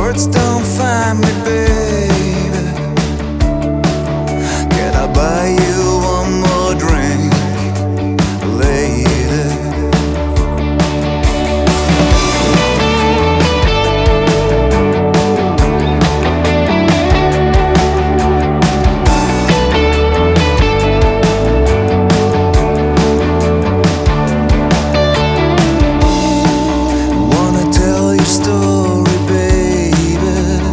Words don't find me, baby. Can I buy you one more drink, lady? Wanna tell your story, baby.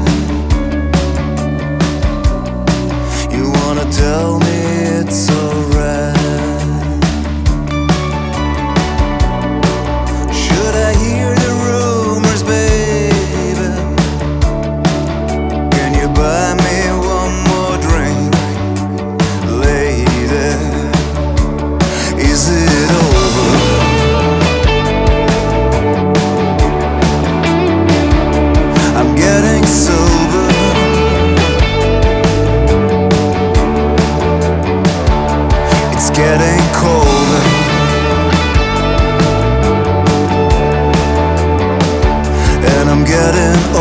You wanna tell me it's alright. Should I hear the rumors, baby? Can you buy me one more drink, lady? Is it over? I'm getting sober. It's getting colder. And I'm getting